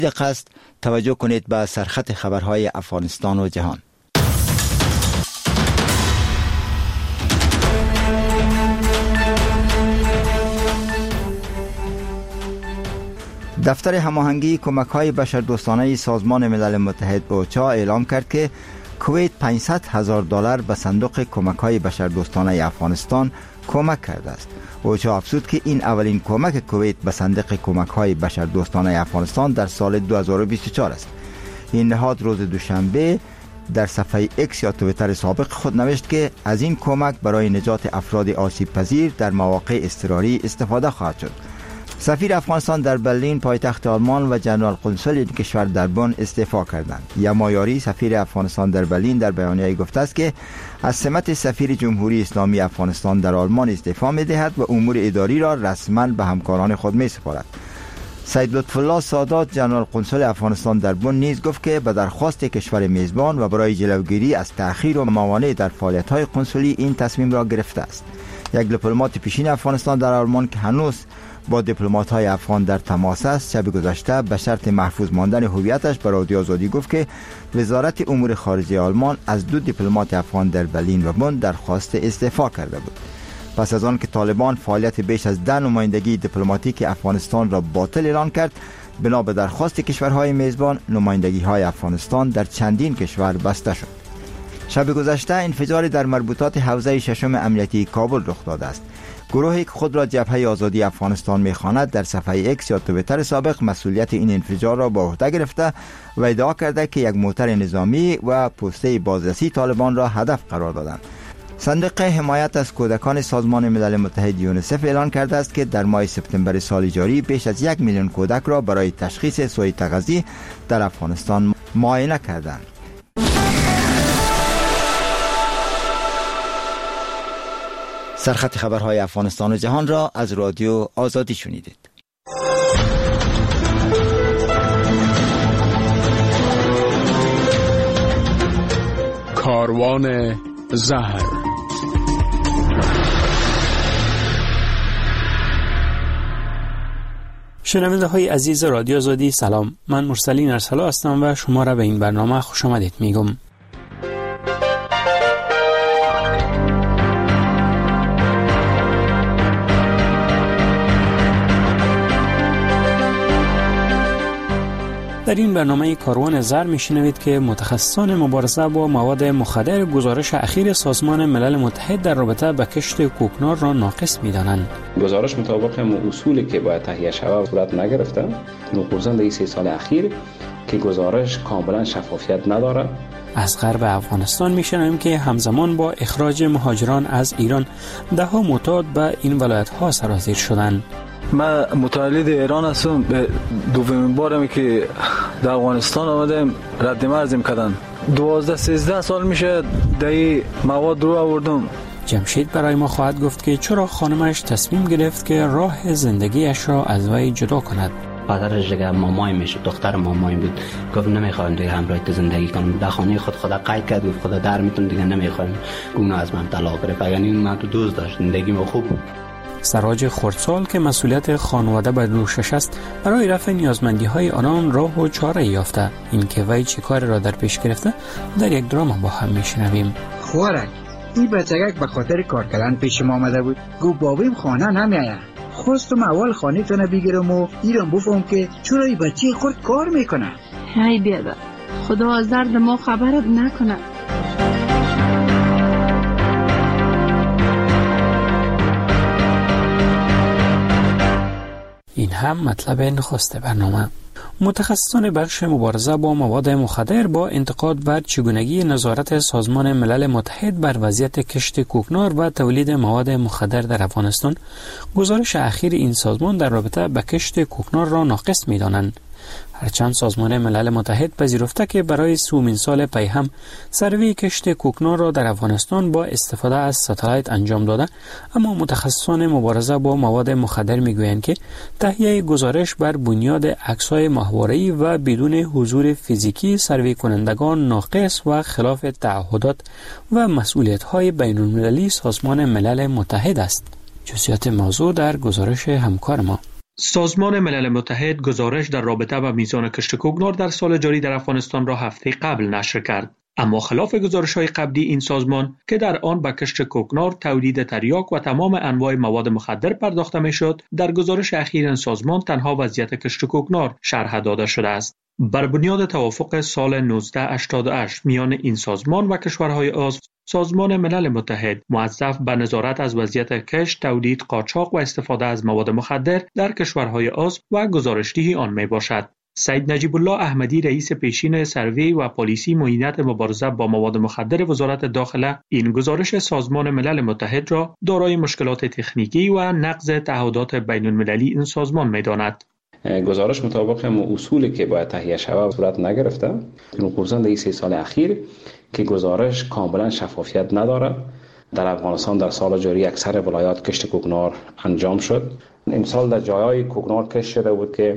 دقیقاً توجه کنید به سرخط خبرهای افغانستان و جهان. دفتر هماهنگی کمک‌های بشردوستانه سازمان ملل متحد اوچا اعلام کرد که کویت $500,000 به صندوق کمک‌های بشردوستانه افغانستان کمک کرده است. اوچا افزود که این اولین کمک کویت به صندوق کمک‌های بشردوستانه افغانستان در سال 2024 است. این نهاد روز دوشنبه در صفحه ایکس یا توییتر سابق خود نوشت که از این کمک برای نجات افراد آسیب پذیر در مواقع اضطراری استفاده خواهد شد. سفیر افغانستان در برلین پایتخت آلمان و جنرال قنسل این کشور در بن استعفا کردند. یمایاری سفیر افغانستان در برلین در بیانیه گفته است که از سمت سفیر جمهوری اسلامی افغانستان در آلمان استعفا می‌دهد و امور اداری را رسما به همکاران خود می‌سپارد. سید لطفالله سادات جنرال قنسل افغانستان در بن نیز گفت که به درخواست کشور میزبان و برای جلوگیری از تأخیر و موانع در فعالیت‌های قنسلی این تصمیم را گرفته است. یک دیپلمات پیشین افغانستان در آلمان که هنوز با دیپلمات‌های افغان در تماس است، شب گذشته به شرط محفوظ ماندن هویتش به رادیو آزادی گفت که وزارت امور خارجه آلمان از 2 دیپلمات افغان در برلین و بن درخواست استعفا کرده بود. پس از آن که طالبان فعالیت بیش از 10 نمایندگی دیپلماتیک افغانستان را باطل اعلان کرد، بنا به درخواست کشورهای میزبان نمایندگی‌های افغانستان در چندین کشور بسته شد. شب گذشته انفجاری در مربوطات حوزه ششم امنیتی کابل رخ داده است. گروهی که خود را جبهه آزادی افغانستان می‌خواند در صفحه ایکس یا توییتر سابق مسئولیت این انفجار را به عهده گرفته و ادعا کرده که یک موتر نظامی و پوسته بازرسی طالبان را هدف قرار دادند. صندوق حمایت از کودکان سازمان ملل متحد یونیسف اعلان کرده است که در ماه سپتامبر سال جاری بیش از 1 میلیون کودک را برای تشخیص سوء تغذیه در افغانستان معاینه کردند. سرخط خبرهای افغانستان و جهان را از رادیو آزادی شنیدید. کاروان زهر. شنونده های عزیز رادیو آزادی سلام، من مرسلین ارسلا هستم و شما را به این برنامه خوش آمدید میگم. در این برنامه کاروان زر میشنوید که متخصصان مبارزه با مواد مخدر گزارش اخیر سازمان ملل متحد در رابطه با کشت کوکنار را ناقص می‌دانند. گزارش مطابق اصولی که باید تهیه شود صورت نگرفته. نخستین در 3 سال اخیر که گزارش کاملا شفافیت ندارد. از غرب افغانستان میشنویم که همزمان با اخراج مهاجران از ایران ده‌ها معتاد به این ولایت‌ها سرازیر شدند. من متولد ایران هستم. به دومین بارم که در افغانستان آمدم رد مرز کردن. 12-13 سال میشه در این مواد رو آوردم. جمشید برای ما خواهد گفت که چرا خانمش تصمیم گرفت که راه زندگیش را از وی جدا کند. پدرش دیگه مامای میشه، دختر مامای بود، گفت نمیخوایم دیگه همراه تو زندگی کنم. در خانه خدا قید کرد، گفت خدا در میتون دیگه نمیخوایم گونه از من طلاق گرفت. یعنی من تو دوست داشت، زندگی ما خوب بود. سراج خردسال که مسئولیت خانواده بر دوشش است برای رفع نیازمندی‌های آنان راه و چاره یافته. این که وی چه کار را در پیش گرفته در یک دراما با هم میشنویم. خوارک این بچگک به خاطر کار کردن پیش ما آمده بود. گفت بابیم خانه نمیآید. خواستم اول خانه تونه بگیرم و ایران بفهم که چرا این بچه خود کار میکنه. های بیادر خدا از درد ما خبرت نکنه. این هم مطلب نخست برنامه. متخصصان بخش مبارزه با مواد مخدر با انتقاد بر چگونگی نظارت سازمان ملل متحد بر وضعیت کشت کوکنار و تولید مواد مخدر در افغانستان گزارش اخیر این سازمان در رابطه با کشت کوکنار را ناقص می‌دانند. هرچند سازمان ملل متحد پذیرفته که برای 30 سال پی هم سروی کشت کوکنار را در افغانستان با استفاده از ستلایت انجام داده، اما متخصصان مبارزه با مواد مخدر میگویند که تهیه گزارش بر بنیاد عکس‌های ماهواره‌ای و بدون حضور فیزیکی سروی کنندگان ناقص و خلاف تعهدات و مسئولیت‌های بین‌المللی سازمان ملل متحد است. جزئیات موضوع در گزارش همکار ما. سازمان ملل متحد گزارش در رابطه با میزان کشت کوکنار در سال جاری در افغانستان را هفته قبل نشر کرد. اما خلاف گزارش‌های قبلی این سازمان که در آن به کشت کوکنار، تولید تریاک و تمام انواع مواد مخدر پرداخته می‌شد، در گزارش اخیر این سازمان تنها وضعیت کشت کوکنار شرح داده شده است. بر بنیاد توافق سال 1988 میان این سازمان و کشورهای عضو، سازمان ملل متحد موظف به نظارت از وضعیت کشت، تولید، قاچاق و استفاده از مواد مخدر در کشورهای عضو و گزارشدهی آن می باشد. سید نجیب الله احمدی، رئیس پیشین سروی و پالیسی معینت مبارزه با مواد مخدر وزارت داخله، این گزارش سازمان ملل متحد را دارای مشکلات تکنیکی و نقض تعهدات بین المللی این سازمان می‌داند. گزارش مطابق اصولی که باید تهیه شود صورت نگرفته. خصوصا در این 3 سال اخیر که گزارش کاملا شفافیت نداره. در افغانستان در سال جاری اکثر ولایات کشت کوکنار انجام شد. امسال در جایهای کوکنار کشت شده بود که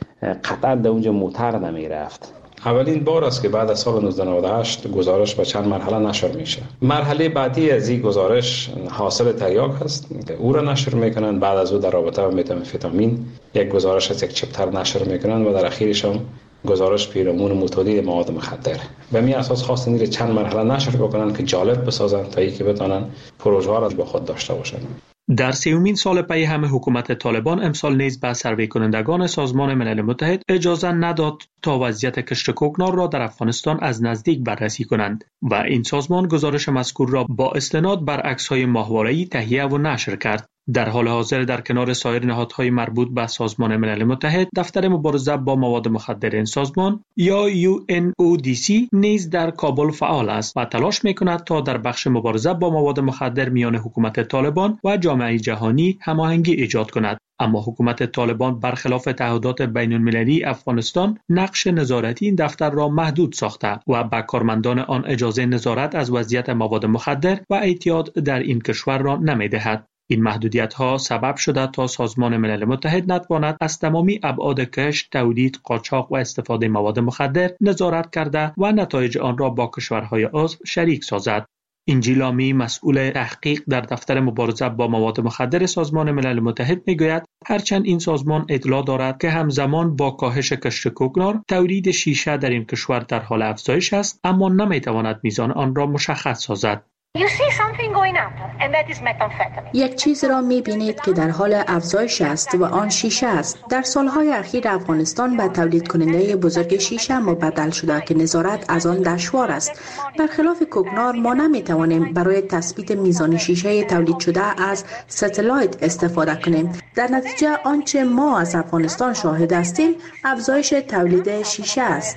قطعا در اونجا موتر نمی رفت. اولین بار است که بعد از سال 1998 گزارش به چند مرحله نشر میشه. مرحله بعدی از این گزارش حاصل تریاک است که او را نشر میکنن. بعد از او در رابطه با متامفتامین یک گزارش از یک چپتر نشر میکنن و در اخیرش هم گزارش پیرامون متعدد مواد مخدر. به می اساس خواستن این چند مرحله نشر بکنن که جالب بسازن تا اینکه بتونن پروژه ها را با خود داشته باشن. در 3مین سال پی همه حکومت طالبان امسال نیز به سروی کنندگان سازمان ملل متحد اجازه نداد تا وضعیت کشت کوکنار را در افغانستان از نزدیک بررسی کنند و این سازمان گزارش مذکور را با استناد بر عکس‌های ماهواره‌ای تهیه و نشر کرد. در حال حاضر در کنار سایر نهادهای مربوط به سازمان ملل متحد، دفتر مبارزه با مواد مخدر این سازمان یا UNODC نیز در کابل فعال است و تلاش می‌کند تا در بخش مبارزه با مواد مخدر میان حکومت طالبان و جامعه جهانی هماهنگی ایجاد کند. اما حکومت طالبان برخلاف تعهدات بین المللی افغانستان نقش نظارتی این دفتر را محدود ساخته و به کارمندان آن اجازه نظارت از وضعیت مواد مخدر و اعتیاد در این کشور را نمی‌دهد. این محدودیت‌ها سبب شده تا سازمان ملل متحد نتواند از تمامی ابعاد کشت، تولید، قاچاق و استفاده مواد مخدر نظارت کرده و نتایج آن را با کشورهای عضو شریک سازد. انجیل لامی، مسئول تحقیق در دفتر مبارزه با مواد مخدر سازمان ملل متحد میگوید هرچند این سازمان اطلاع دارد که همزمان با کاهش کشت کوکنار، تولید شیشه در این کشور در حال افزایش است، اما نمیتواند میزان آن را مشخص سازد. یک چیز را می‌بینید که در حال افزایش است و آن شیشه است. در سالهای اخیر افغانستان به تولید کننده بزرگ شیشه مبدل شده که نظارت از آن دشوار است. برخلاف کوکنار ما نمی‌توانیم برای تثبیت میزان شیشه تولید شده از ستلایت استفاده کنیم. در نتیجه آنچه ما از افغانستان شاهد هستیم افزایش تولید شیشه است.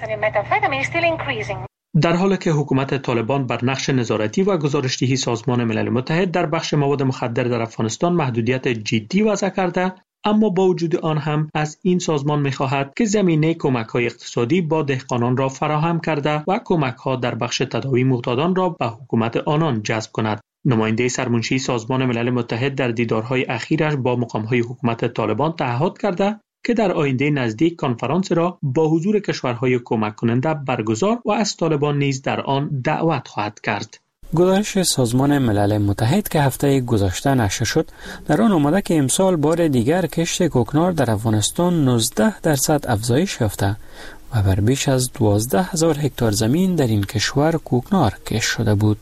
در حالی که حکومت طالبان بر نقش نظارتی و گزارشدهی سازمان ملل متحد در بخش مواد مخدر در افغانستان محدودیت جدی وضع کرده، اما با وجود آن هم از این سازمان می‌خواهد که زمینه کمک‌های اقتصادی با دهقانان را فراهم کرده و کمک‌ها در بخش تداوی معتادان را به حکومت آنان جذب کند. نماینده سرمنشی سازمان ملل متحد در دیدارهای اخیرش با مقام‌های حکومت طالبان تعهد کرده که در آینده نزدیک کنفرانس را با حضور کشورهای کمک کننده برگزار و از طالبان نیز در آن دعوت خواهد کرد. گزارش سازمان ملل متحد که هفته گذشته نشر شد در آن آمده که امسال بار دیگر کشت کوکنار در افغانستان 19% افزایش یافته و بر بیش از 12,000 هکتار زمین در این کشور کوکنار کشت شده بود.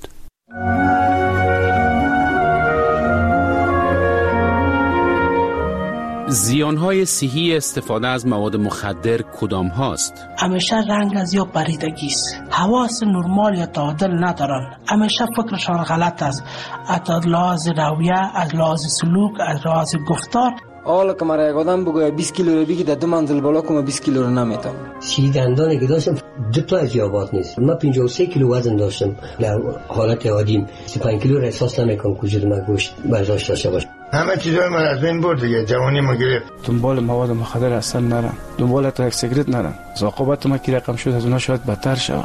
زیانهای صحی استفاده از مواد مخدر کدام هاست؟ همیشه رنگ از یا پریدگی است. حواس نرمال یا تعادل ندارن. همیشه فکرشان غلط است. از لحاظ رویه، از لحاظ سلوک، از لحاظ گفتار. حالا که مرا یک آدم بگوید 20 کیلو رو بگی در 2 منزل بالا کنم 20 کیلو رو نمیتونم. دندانی که داشتم 2 تا از یابات نیست. من 53 کیلو وزن داشتم. در حالت عادی 35 کیلو را احساس نمیکنم که وجود من گوشت برداشت داشته باشه. همه چیزای من از بین برد دیگه، جوانی ما گرفت. دنبال مواد مخدر اصلا نرم، دنبال تا یک سیگرت نرم. عاقبت ما کی رقم شد از اونها شاید بدتر شود.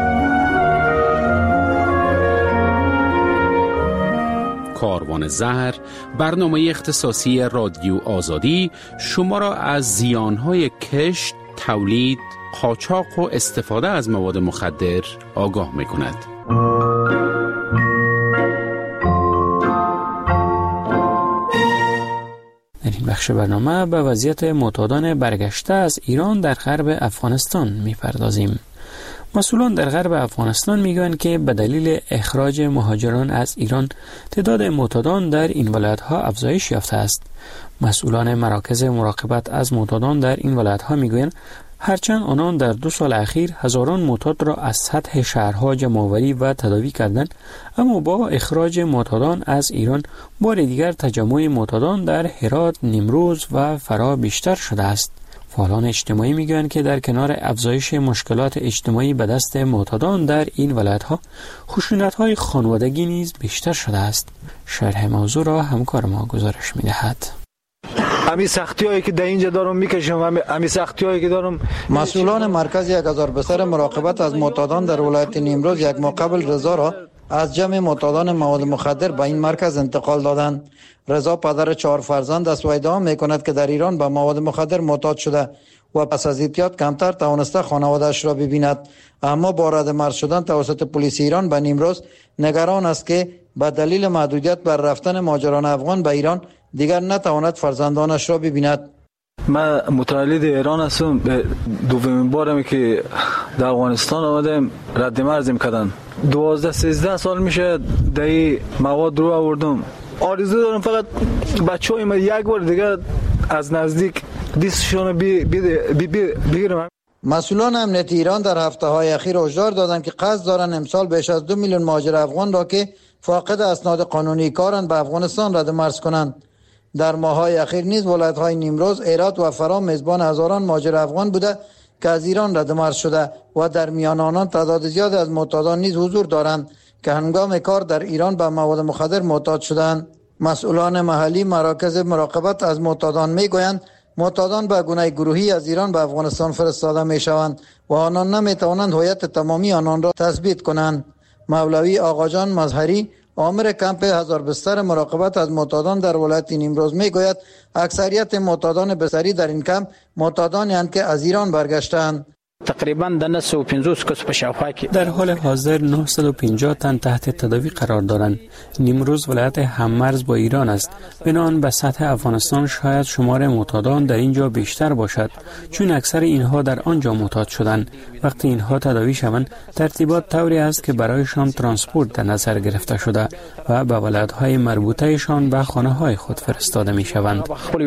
کاروان زهر، برنامه اختصاصی رادیو آزادی شما را از زیانهای کشت، تولید، قاچاق و استفاده از مواد مخدر آگاه می‌کند. در این بخش برنامه به وضعیت معتادان برگشته از ایران در غرب افغانستان می‌پردازیم. مسئولان در غرب افغانستان میگویند که به دلیل اخراج مهاجران از ایران تعداد معتادان در این ولایت‌ها افزایش یافته است. مسئولان مراکز مراقبت از معتادان در این ولایت‌ها میگویند هرچند آنان در 2 سال اخیر هزاران معتاد را از سطح شهرها جمع‌آوری و تداوی کردند، اما با اخراج معتادان از ایران بار دیگر تجمع معتادان در هرات، نیمروز و فرا بیشتر شده است. فعالان اجتماعی میگویند که در کنار افزایش مشکلات اجتماعی به دست معتادان در این ولایت‌ها، خشونت‌های خانوادگی نیز بیشتر شده است. شرح موضوع را همکار ما گزارش می‌دهد. امی سختی‌هایی که در اینجا دارم میکشم، امی سختی‌هایی که دارم. مسئولان مرکز 1000 بستر مراقبت از معتادان در ولایت نیمروز یک ماه قبل رضا را از جمع معتادان مواد مخدر به این مرکز انتقال دادند. رضا پدر 4 فرزند است و ادعا میکند که در ایران به مواد مخدر معتاد شده و پس از اعتیاد کمتر توانسته خانواده‌اش را ببیند، اما با رد مرز شدن توسط پلیس ایران به نیمروز نگران است که به دلیل محدودیت بر رفتن مهاجران افغان به ایران دیگر نتواند فرزندانش را ببیند. من متولد ایران هستم. دومین بارم که در افغانستان آمدم رد مرز کردن. 12-13 سال میشه در این مواد رو آوردم. آرزو دارم فقط بچه‌های من یک بار دیگر از نزدیک دستشون بگیرم. مسئولان امنیت ایران در هفته‌های اخیر هشدار دادند که قصد دارند امسال بیش از 2 میلیون مهاجر افغان را که فاقد اسناد قانونی کارند به افغانستان رد مرز کنند. در ماه‌های اخیر نیز ولایت‌های نیمروز، هرات و فرا میزبان هزاران مهاجر افغان بوده که از ایران رد مرز شده و در میان آنان تعداد زیادی از معتادان نیز حضور دارند که هنگام کار در ایران به مواد مخدر معتاد شدند. مسئولان محلی مراکز مراقبت از معتادان میگویند معتادان به گونه گروهی از ایران به افغانستان فرستاده میشوند و آنان نمیتوانند هویت تمامی آنان را تثبیت کنند. مولوی آقاجان مظهری، آمر کمپ 1000 بستر مراقبت از معتادان در ولایت نیمروز میگوید اکثریت معتادان بستری در این کمپ معتادانی هستند که از ایران برگشتند. تقریبا 950 کس په شاوخوا کې در حال حاضر 950 تن تحت تداوی قرار دارند. نیمروز ولایت هممرز با ایران است. بنابراین به سطح افغانستان شاید شمار معتادان در اینجا بیشتر باشد، چون اکثر اینها در آنجا معتاد شدند. وقتی اینها تداوی شوند ترتیبات طوری است که برایشان ترانسپورت در نظر گرفته شده و به ولایت‌های مربوطه‌شان به خانه‌های خود فرستاده می‌شوند.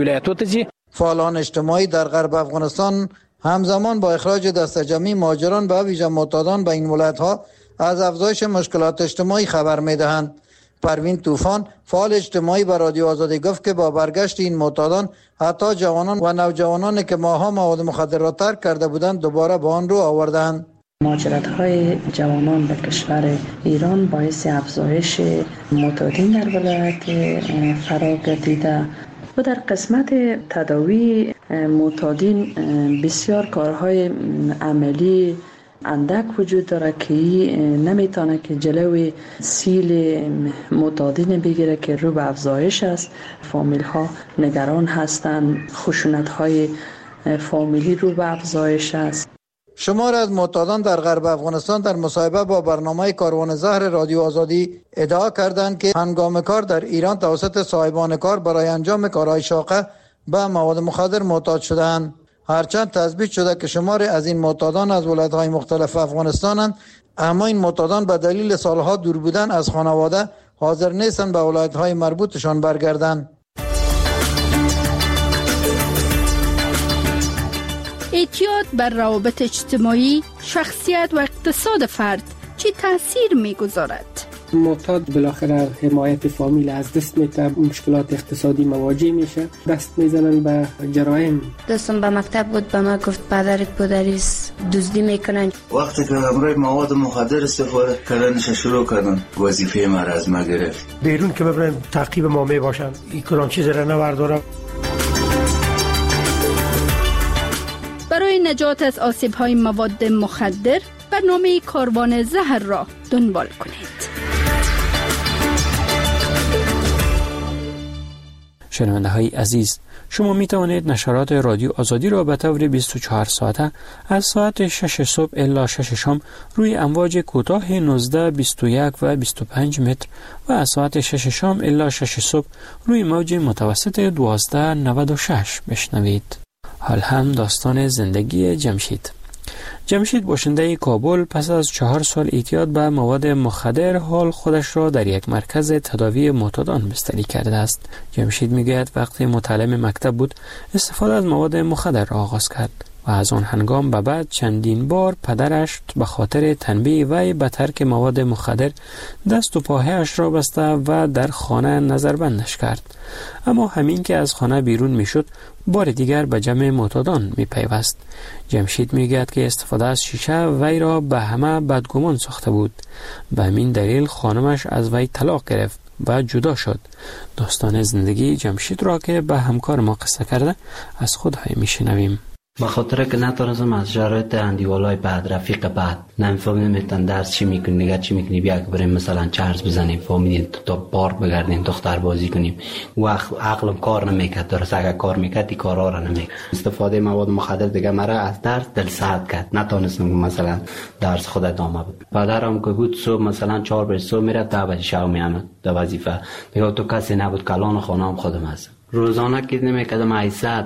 فعالان اجتماعی در غرب افغانستان همزمان با اخراج دسته‌جمعی مهاجران به ویژه معتادان به این ولایت‌ها از افزایش مشکلات اجتماعی خبر می‌دهند. پروین طوفان، فعال اجتماعی به رادیو آزادی گفت که با برگشت این معتادان حتی جوانان و نوجوانانی که ماها مواد مخدر را ترک کرده بودند دوباره به آن رو آوردند. مهاجرت‌های جوانان به کشور ایران باعث افزایش معتادین در ولایت فرا گردیده و در قسمت تداوی معتادین بسیار کارهای عملی اندک وجود داره که نمیتونه که جلوی سیل معتادین بگیره که رو به افزایش است. فامیل ها نگران هستند، خشونت های فامیلی رو به افزایش است. شمار از معتادان در غرب افغانستان در مصاحبه با برنامه کاروان زهر رادیو آزادی ادعا کردند که هنگام کار در ایران توسط صاحبان کار برای انجام کارهای شاقه به مواد مخدر معتاد شدند. هرچند تثبیت شده که شمار از این معتادان از ولایت‌های مختلف افغانستانند، اما این معتادان به دلیل سالها دور بودن از خانواده حاضر نیستند به ولایت‌های مربوطشان برگردند. اعتیاد بر روابط اجتماعی، شخصیت و اقتصاد فرد چه تاثیر می‌گذارد؟ معتاد بالاخره حمایت فامیل از دست میده، مشکلات اقتصادی مواجه میشه، دست میزنن به جرایم. دوستم به مکتب بود، به ما گفت پدرت پدریست دزدی میکنن. وقتی که همراه مواد مخدر استفاده کردنش شروع کردن، وظیفه ما را از ما گرفت. بیرون که ببرن تعقیب ما میباشن، این کلان چیز را نوردارم. برای نجات از آسیب‌های مواد مخدر برنامه کاروان زهر را دنبال کنید. شنونده های عزیز، شما می توانید نشرات رادیو آزادی را به طور 24 ساعته از ساعت 6 صبح الی 6 شام روی امواج کوتاه 19، 21 و 25 متر و از ساعت 6 شام الی 6 صبح روی موج متوسط 1296 بشنوید. حال هم داستان زندگی جمشید. جمشید باشنده کابل پس از 4 سال اعتیاد به مواد مخدر حال خودش را در یک مرکز تداوی معتادان بستری کرده است. جمشید میگوید وقتی متعلم مکتب بود استفاده از مواد مخدر را آغاز کرد و از آن هنگام به بعد چندین بار پدرش به خاطر تنبیه وی به ترک مواد مخدر دست و پاهایش را بسته و در خانه نظربندش کرد. اما همین که از خانه بیرون میشد بار دیگر به جمع معتادان میپیوست. جمشید میگوید که استفاده از شیشه وی را به همه بدگمان ساخته بود. به همین دلیل خانمش از وی طلاق گرفت و جدا شد. داستان زندگی جمشید را که به همکار ما قصه کرده از خودهای میشنویم. به خاطر که نتونستم از شرایط اندیوالای بعد رفیق بعد نمیتونم درس چی میکنی نگه چی میکنی بیا که بریم مثلا چرز بزنیم فهمیدین تا پارک بگردیم دختر بازی کنیم و عقلم کار نمیکرد. درست اگر کار میکرد این کارا را نمیکرد. استفاده مواد مخدر دیگه مرا از درس دل سرد کرد. نتونستم مثلا درس خود ادامه بدم. پدرم که بود صبح مثلا 4 بجه صبح میرفت 10 بجه شب میامد در وظیفه. میگه تو کسی نبود کلان خانه‌ام خودم هستم. روزانه که نمیکردم 800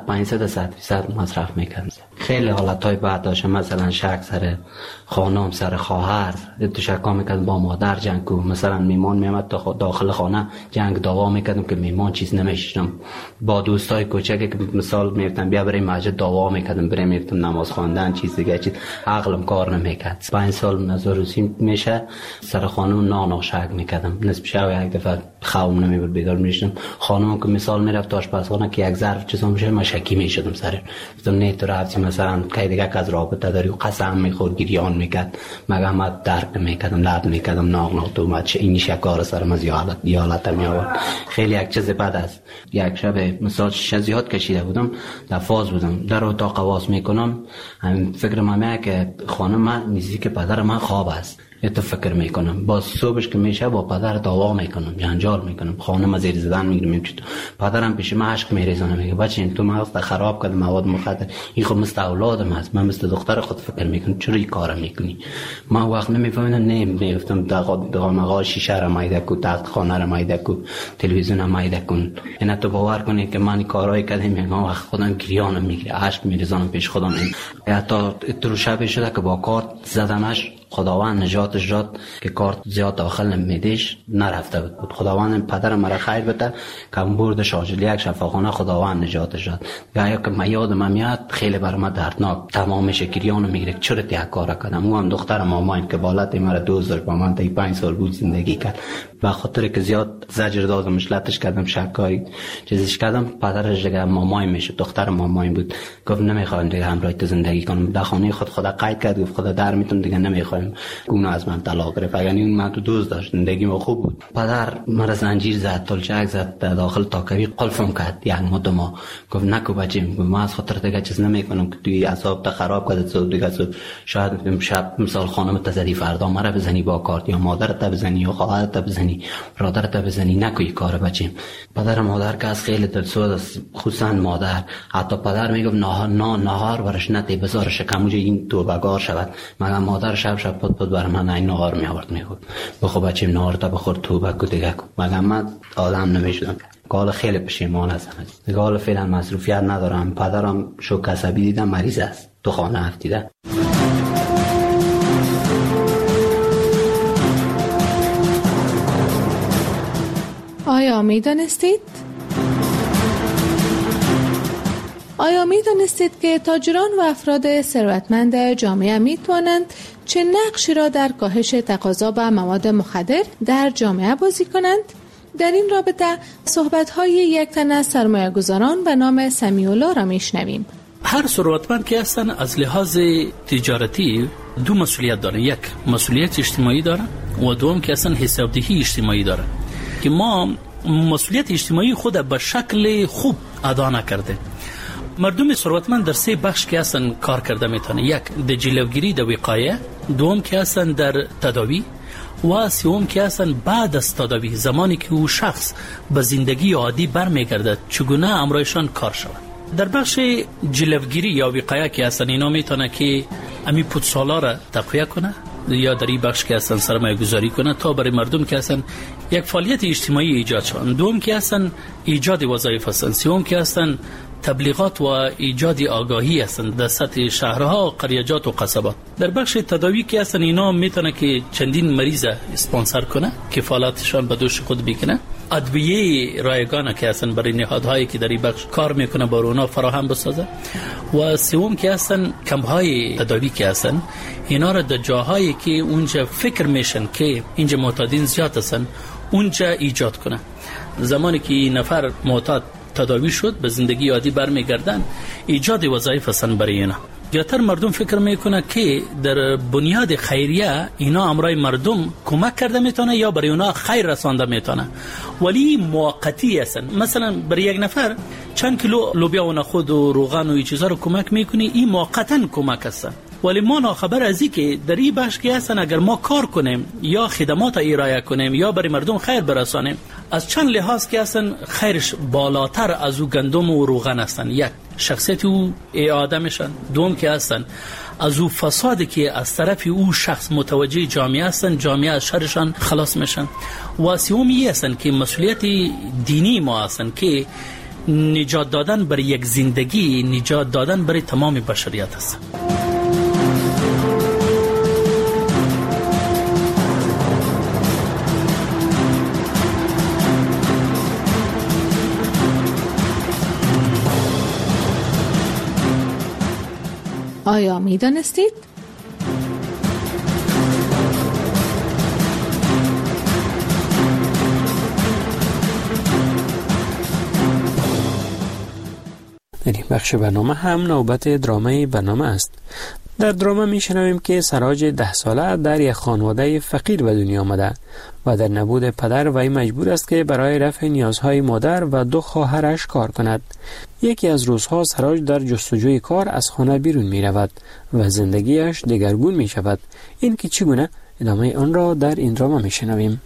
500 مصرف میکردم. خیلی حالتهای بعد داشتم مثلا شک سر خانم سر خواهر تو شکا میکردم با مادر جنگ کو مثلا میمان میامد داخل خانه جنگ دعوا میکردم که میمان چیز نمیشتم. با دوستای کوچکی که مثال میفتم بیا بریم مسجد دعوا میکردم بریم میفتم نماز خواندن چیز دیگه چیز عقلم کار نمیکرد. 5 سال نزاروسی میشه سر خانم نان شک میکردم. نصف شب یک دفعه خوابم نمیبرد بیدار میشدم. خانم که مثال میرفت آشپزخانه که یک ظرف چیزا میشه من شکی میشدم سر گفتم نه تو رفتی مثلا کی دیگه از رابطه داری و قسم میخورد گریان میکرد مگه ما درک میکردم لرد میکردم ناغ تو اومد این شکار سرم از یالت میآورد. خیلی یک چیز بد است. یک شب مثلا زیاد کشیده بودم در فاز بودم در اتاق واس میکنم همین فکر من که خانم من نزدیک پدر من خواب است. تو فکر میکنم باز صبحش که میشه با پدر دعوا میکنم جنجال میکنم خانم زیر زدن میگیرم پدرم پیش من عشق میریزونه میگه بچه این تو مغزت خراب کرد مواد مخدر این خود مثل اولادم هست من مثل دختر خود فکر میکنم چرا این کارو میکنی. من وقت نمیفهمیدم میگفتم دغمغا شیشه را مایده کو تخت خانه را مایده کو تلویزیون را مایده کن. اینا تو باور کنی که من کارهای کردم میگم وقت خودم گریانم میگیره عشق میریزونم پیش خودم. حتی تو شب شده که با کارت زدمش خداوند نجاتش داد که کارت زیاد داخل نمیدیش نرفته بود. خداوند پدرم مرا خیر بده که برد شاجلی یک شفاخانه خداوند نجاتش داد. گایا که من یادم میاد خیلی برام دردناک تمام شکریانو میگیره چرا تیا کارا کردم. اون دخترم مامایم که بالات مرا دوست داشت با من تا 5 سال بود زندگی کرد. به خاطر که زیاد زجر دادم مشلتش کردم شکای چیزش کردم پدرش دیگه مامایم میشه دختر مامایم بود گفت نمیخوام دیگه همراه تو زندگی کنم. در خانه خدا قید کرد گفت خدا در میتون دیگه نمیخوام گونه از من طلاق گرفت. یعنی اون من تو دوست داشت زندگی ما خوب بود. پدر مرا زنجیر زد تلچک زد داخل تاکوی قلفم کرد یک مدت گفت نکو بچه‌م من از خاطر دیگه چیز نمیکنم که توی اعصاب تا خراب کرد تو دیگه شاید شب مثال خانم تزدی فردا مرا بزنی با کارت یا مادرت بزنی یا خواهرت بزنی برادرت بزنی نکوی کار بچه‌م. پدر مادر که از خیلی دلسوز است خصوصا مادر. حتی پدر میگفت نهار برش نتی بذار شکموجه این تو بگار شود. مگر مادر شب پد بر من این نهار می آورد میگفت بخو بچه‌م نهار تا بخور تو بگو دیگه مگر من آدم نمیشدم. قال خیلی پشیمان هستم. قال فعلا مصروفیت ندارم. پدرم شوک عصبی دیدم مریض است تو خانه افتیده. آیا میدانستید که تاجران و افراد ثروتمند جامعه میتوانند چه نقشی را در کاهش تقاضا به مواد مخدر در جامعه بازی کنند؟ در این رابطه صحبت‌های یک تن از سرمایه‌گذاران به نام سمیع‌الله را میشنویم. هر ثروتمند که هستن از لحاظ تجارتی 2 مسئولیت داره. یک مسئولیت اجتماعی داره و دوم که اصلا حسابدهی اجتماعی داره که ما مسئولیت اجتماعی خود به شکل خوب ادا نکرده. مردم ثروتمند در 3 بخش که اصلا کار کرده میتونه. یک در جلوگیری در وقایه، دوم که اصلا در تداوی و سوم که اصلا بعد از تداوی زمانی که او شخص به زندگی عادی برمیگردد چگونه امرایشان کار شود. در بخش جلوگیری یا وقایه که اصلا اینا میتونه که امی پوتسالا را تقویه کنه یا در این بخش که اصلا سرمایه گذاری کنه تا برای مردم که اصلا یک فعالیت اجتماعی ایجاد شون. دوم که اصلا ایجاد وظایف هستند. سوم که اصلا تبلیغات و ایجاد آگاهی هستند در سطح شهرها و قریجات و قصبات. در بخش تداوی که اصلا اینا میتونه که چندین مریض اسپانسر کنه کفالتشان به دوش خود بکنه. ادویه رایگانه که اصلا برای نهادهایی که در این بخش کار میکنه بر اونا فراهم بسازه. و سوم که اصلا کمپ‌های تداوی که اصلا اینا را در جاهایی که اونجا فکر میشن که اینجا معتادین زیاد هستن اونجا ایجاد کنه. زمانی که نفر معتاد تداوی شد به زندگی عادی برمیگردن ایجاد وظایف هستن برای اینا. زیاتر مردم فکر میکنه که در بنیاد خیریه اینا امرای مردم کمک کرده میتونه یا برای اونا خیر رسانده میتونه، ولی موقتی هستن. مثلا برای یک نفر چند کیلو لوبیا و نخود و روغن و این چیزا رو کمک میکنی، این موقتا کمک هستن. ولی ما ناخبر از این که در این بخش که هستن اگر ما کار کنیم یا خدمات ارائه کنیم یا برای مردم خیر برسانیم، از چند لحاظ که هستن خیرش بالاتر از او گندم و روغن هستن. یک شخصیت او اعاده میشن. دوم که هستن از او فسادی که از طرف او شخص متوجه جامعه هستن، جامعه از شرشان خلاص میشن. و سومی هستن که مسئولیت دینی ما هستن که نجات دادن برای یک زندگی، نجات دادن برای تمام بشریت هست. آیا می دانستید؟ در این بخش برنامه هم نوبت درامای برنامه است. در درامه می شنویم که سراج 10 ساله در یک خانواده فقیر به دنیا آمده و در نبود پدر وی مجبور است که برای رفع نیازهای مادر و 2 خواهرش کار کند. یکی از روزها سراج در جستجوی کار از خانه بیرون می رود و زندگیش دگرگون می شود. این که چگونه، ادامه آن را در این درامه می شنویم.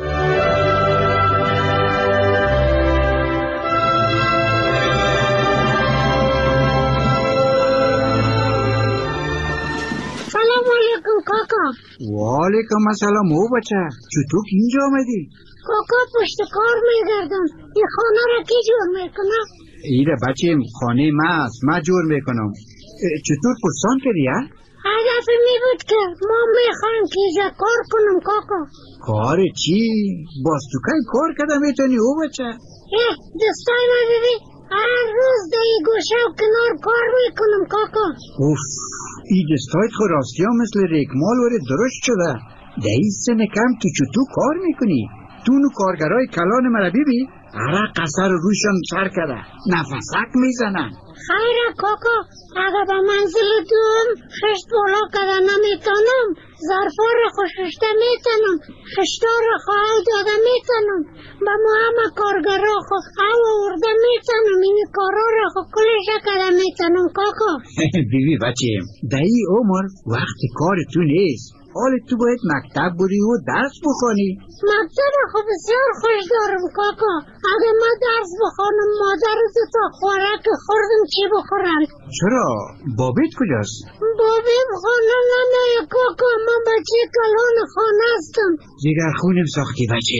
کاکا. وعلیکم السلام. او بچه چطور اینجا آمدی؟ کاکا پشت کار میگردم. این خانه را کی جور میکنه؟ ایره بچه خانه ما است، ما جور میکنم. چطور پرسان کردی ها؟ هدف می بود که ما میخوایم که ایجا کار کنم کاکا. کار چی؟ باز تو که کار کرده میتونی او بچه؟ دستای ما ببین هر روز در این گوشه و کنار کار میکنم کاکا. اوف، این دستایت خود راستی ها مثل ریکمال وره درست شده. در این سن کم تو چطور کار میکنی؟ تو نو کارگرای کلان مرا بیبی عرق قصر روشان سر کرده نفسک میزنن. خیره کاکا، اگه به منزل دوم خشت بالا کرده نمیتونم، ظرفا را خوششته میتونم، خشتا را خواهی داده میتونم، به ما همه کارگرا خود او آورده میتونم، این کارا را خود کلشه کرده میتونم کاکا. بیبی بچه در این عمر وقت کار تو نیست. حال تو باید مکتب بری و درس بخوانی. مکتب خب بسیار خوش دارم کاکا. اگه ما درس بخوانم مادر دو تا خوراک خوردم چی بخورم؟ چرا؟ بابیت کجاست؟ بابیم خانه نمیه کاکا، من بچه کلان خانه هستم. جگر خونم ساختی بچه.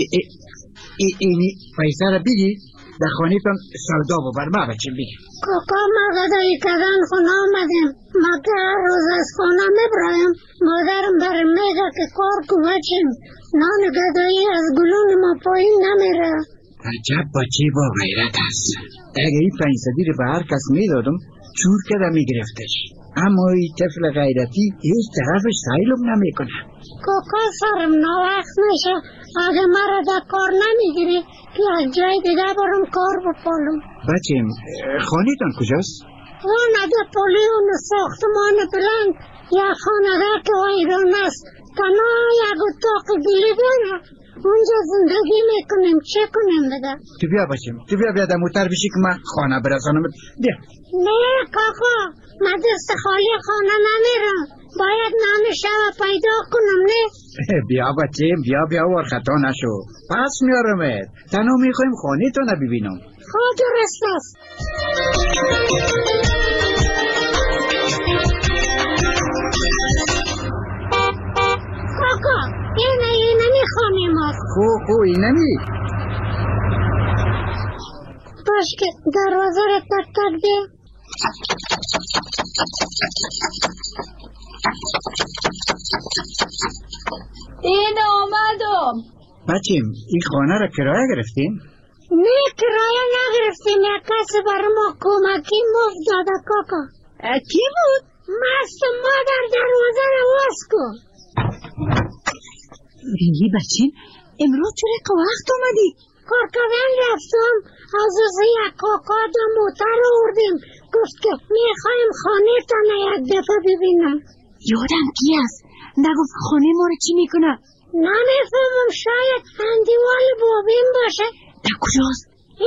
اینی پیسه را بگی در خانه تان سودا ببر ما بچه بگی. کاکا ما غدایی کردن خونه آمدیم، ما که هر روز از خانه میبرایم، مادرم برم میگه که کار کو بچیم، نان غدایی از گلون ما پایین نمیره. عجب بچه با غیرت است. اگه این 500 رو به هر کس میدادم چور کرده میگرفتش، اما این طفل غیرتی هیچ طرفش سیلم نمیکنه. کاکا سرم ناوقت میشه، اگه مرا در کار نمیگیری که از جای دیگه برم کار بپالم. بچیم خانه تان کجاست؟ خانه در پولیون ساختمان بلند یا خانه که ویران است، تنها یک اتاق گلی داره، اونجا زندگی میکنیم. چه کنیم بده؟ تو بیا بچیم، تو بیا در موتر بشی که من خانه برسانم. بیا. نه کاکا، من دست خالی خانه نمیرم، باید نان شب پیدا کنم. نه بیا بچیم بیا ور خطا نشو. پس میارمت. تنها میخوایم خانه تو نبینم. خود درست است. کاکا اینه میخوانیم است. خو اینمی. باش که دروازه را تک تک ده. این آمدم. بچیم این خانه را کرایه گرفتیم؟ نه کرایه نگرفتیم. یک کسی برای ما کمکی مفت داده کاکا. کی بود؟ مست مادر دروازه را باز کن. بینی بچین امروز چرا که وقت آمدی؟ کار کردن رفتم از یک کاکا دو موتر آوردیم. گفت که میخوایم خانه تانه یک دفعه ببینم. یادم کی است؟ نگفت خانه ما رو چی میکنه؟ نمیفهمم. شاید اندیوال بابین باشه. در کجاست؟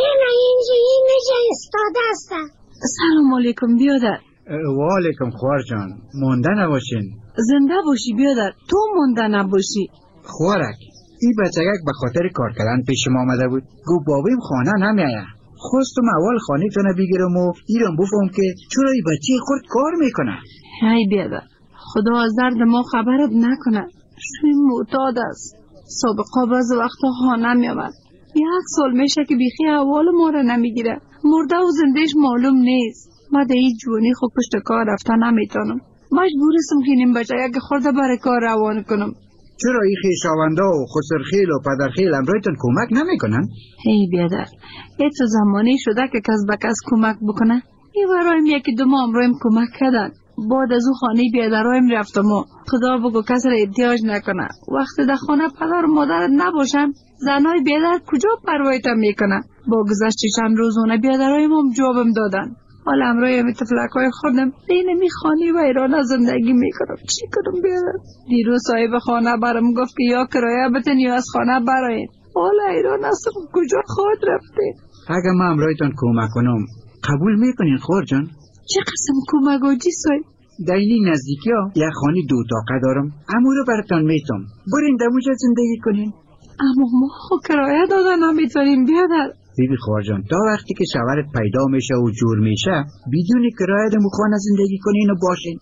اینجا استاده است. سلام علیکم بیادر. و علیکم خوار جان. مونده نباشین. زنده باشی بیادر. تو مونده نباشی. خوارک این بچگک به خاطر کار کردن پیش ما آمده بود. گو بابیم خانه نمیایه. خواستم اول خانه تونه بگیرم و ایرم بفهم که چرا این بچه خورد کار میکنه. هی بیادر خدا از درد ما خبرت نکنه. شوی معتاد است. سابقا بعض وقتا خانه میامد. 1 سال میشه که بیخی احوال ما رو نمیگیره. مرده و زندهش معلوم نیست. ما در این جوانی خود پشت کار رفتن نمیتونم. مجبورستم که این بچه یک خورده برای کار روان کنم. چرا این خویشاونده و خسرخیل و پدرخیل امرایتون کمک نمیکنن؟ هی بیادر یه تو زمانی شده که کس به کس کمک بکنه. این برایم یکی دو ماه امرایم کمک کردن. بعد از او خانه بیادرایم رفتم و خدا بگو کس را احتیاج نکنه. وقتی در خانه پدر و مادرت نباشن زنای بیادر کجا پروایت میکنه؟ با گذشت چند روز اونه بیادرایم هم جوابم دادن. حالا امرایم طفلکای خودم بین خانه و ایران زندگی میکنم. چی کنم بیادر؟ دیروز صاحب خانه برام گفت که یا کرایه بتن یا از خانه براین. حالا ایران هستم کجا خود رفته؟ اگه ما امرایتان کمک کنم قبول میکنین خور جان؟ چه قسم کمک آجی صاحب؟ در این نزدیکی ها یک خانه 2 تاقه دارم. امو رو براتان میتم. برین دموجا زندگی کنین. اما ما خود کرایه دادن نمیتونیم بیادر. بیبی خوار جان تا وقتی که شوهرت پیدا میشه و جور میشه بدون کرایه دمو خانه زندگی کنین و باشین.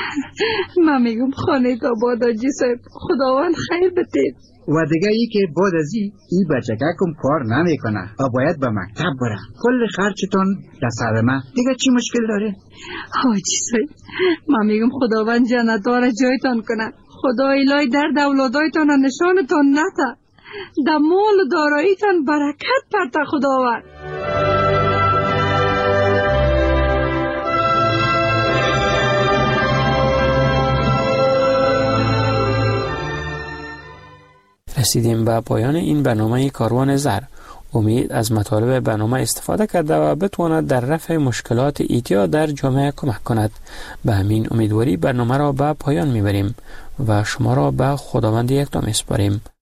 من میگم خانه تا باد آجی صاحب. خداوند خیر بده. و دیگه ای که بعد از این بچگکم کار نمیکنه و باید به مکتب بره. کل خرچتون در سر من. دیگه چی مشکل داره؟ حاجی صاحب من میگم خداوند جنت‌ها جایتان کنه. خدا الهی درد اولادایتان نشانتان نده. در مال و داراییتان برکت پرته خداوند. رسیدیم به پایان این برنامه کاروان زر. امید از مطالب برنامه استفاده کرده و بتواند در رفع مشکلات ایتیا در جامعه کمک کند. به همین امیدواری برنامه را به پایان میبریم و شما را به خداوند یکتا میسپاریم.